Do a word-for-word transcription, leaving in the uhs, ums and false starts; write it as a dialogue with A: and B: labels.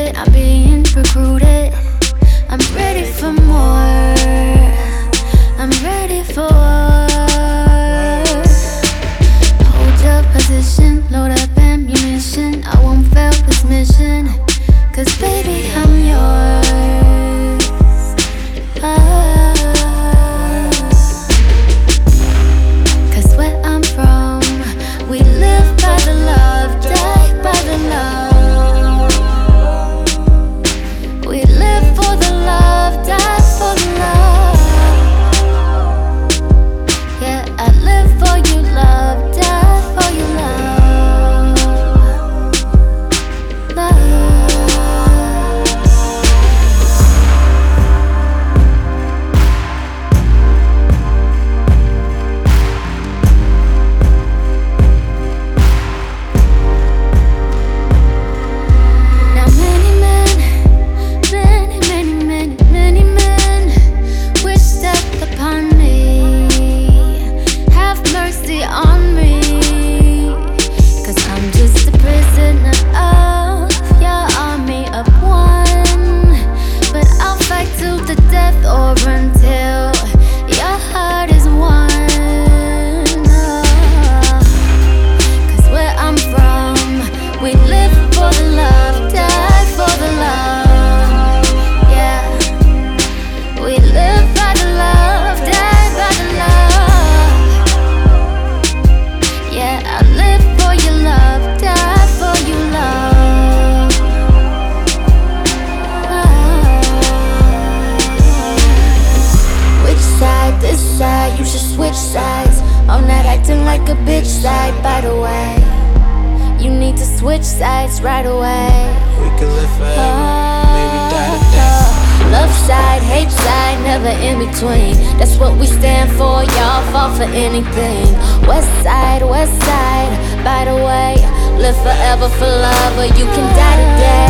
A: recruited, I'm being recruited. I'm ready for more. I'm ready for war. Hold your position, load up ammunition. I won't fail this mission, 'cause baby, I'm yours. Ah. 'Cause where I'm from, we live by the love, die by the love. We live for the love, die for the love. Yeah, I live for you, love, die for you, love. Love. Now many men, many, many, many, many men wish death upon me. Have mercy on me, 'cause I'm just a prisoner of your army of one. But I'll fight to the death or until your heart is won. Oh. 'Cause where I'm from, we live for the love, die for the love. Yeah, we live by the love, die by the love. Yeah, I live for your love, die for you, love. Which side? This side? You should switch sides. On that acting like a bitch side, by the way. You need to switch sides right away.
B: We could live forever, maybe die today.
A: Love side, hate side, never in between. That's what we stand for, y'all fall for anything. West side, west side, by the way. Live forever for love, or you can die today.